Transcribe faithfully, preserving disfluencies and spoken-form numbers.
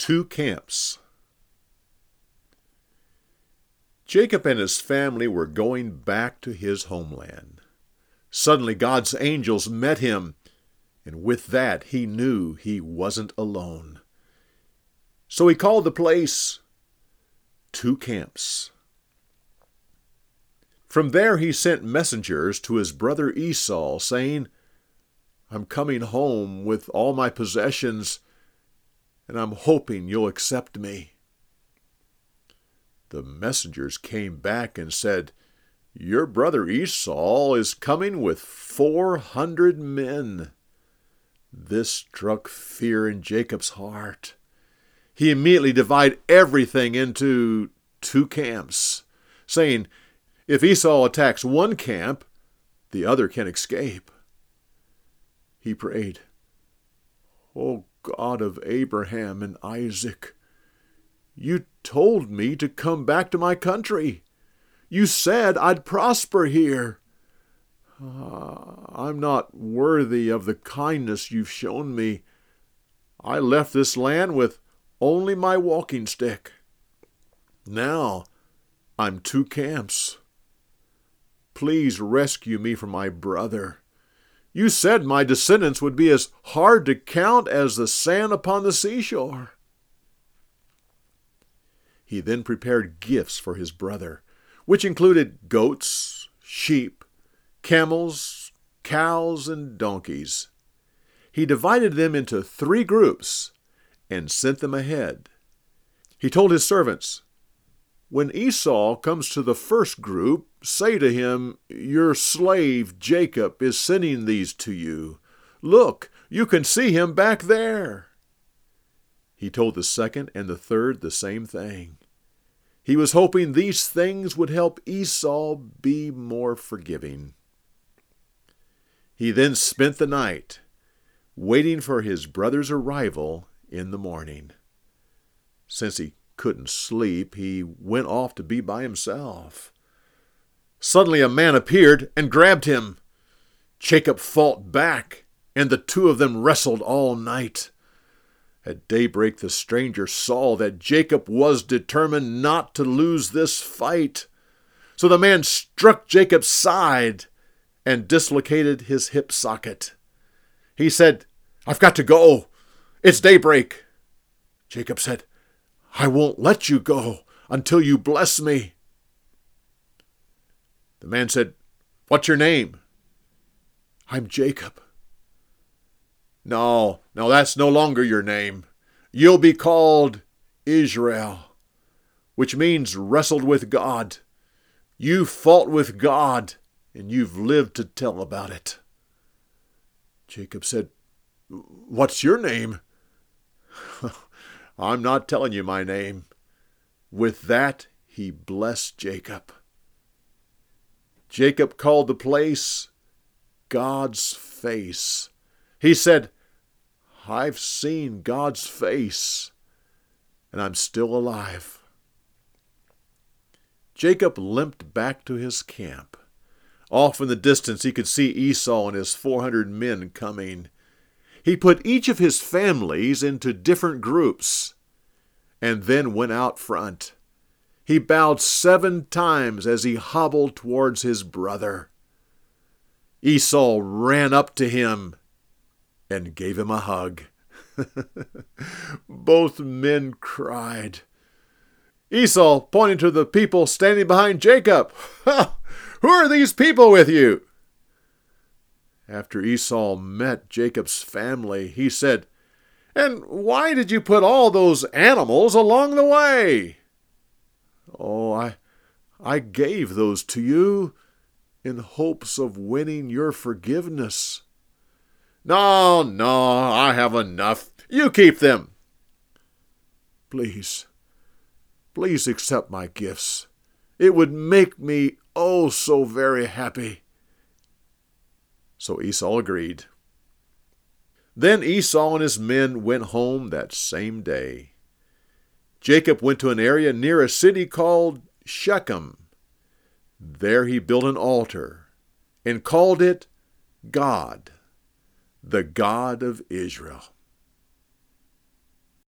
Two camps. Jacob and his family were going back to his homeland. Suddenly God's angels met him, and with that he knew he wasn't alone. So he called the place Two Camps. From there he sent messengers to his brother Esau, saying, "I'm coming home with all my possessions, and I'm hoping you'll accept me." The messengers came back and said, "Your brother Esau is coming with four hundred men." This struck fear in Jacob's heart. He immediately divided everything into two camps, saying, if Esau attacks one camp, the other can escape. He prayed, "O God of Abraham and Isaac, you told me to come back to my country. You said I'd prosper here. Uh, I'm not worthy of the kindness you've shown me. I left this land with only my walking stick. Now I'm two camps. Please rescue me from my brother. You said my descendants would be as hard to count as the sand upon the seashore." He then prepared gifts for his brother, which included goats, sheep, camels, cows, and donkeys. He divided them into three groups and sent them ahead. He told his servants, "When Esau comes to the first group, say to him, 'Your slave Jacob is sending these to you. Look, you can see him back there.'" He told the second and the third the same thing. He was hoping these things would help Esau be more forgiving. He then spent the night waiting for his brother's arrival in the morning. Since he couldn't sleep, he went off to be by himself. Suddenly a man appeared and grabbed him. Jacob fought back, and the two of them wrestled all night. At daybreak, the stranger saw that Jacob was determined not to lose this fight. So the man struck Jacob's side and dislocated his hip socket. He said, "I've got to go. It's daybreak." Jacob said, "I won't let you go until you bless me." The man said, "What's your name?" "I'm Jacob." No, no, that's no longer your name. You'll be called Israel, which means wrestled with God. You fought with God, and you've lived to tell about it. Jacob said, "What's your name?" "I'm not telling you my name." With that, he blessed Jacob. Jacob called the place God's face. He said, "I've seen God's face, and I'm still alive." Jacob limped back to his camp. Off in the distance, he could see Esau and his four hundred men coming. He put each of his families into different groups and then went out front. He bowed seven times as he hobbled towards his brother. Esau ran up to him and gave him a hug. Both men cried. Esau pointed to the people standing behind Jacob. "Who are these people with you?" After Esau met Jacob's family, he said, "And why did you put all those animals along the way?" "Oh, I, I gave those to you in hopes of winning your forgiveness." "No, no, I have enough. You keep them." Please, please accept my gifts. It would make me oh so very happy." So Esau agreed. Then Esau and his men went home that same day. Jacob went to an area near a city called Shechem. There he built an altar and called it God, the God of Israel.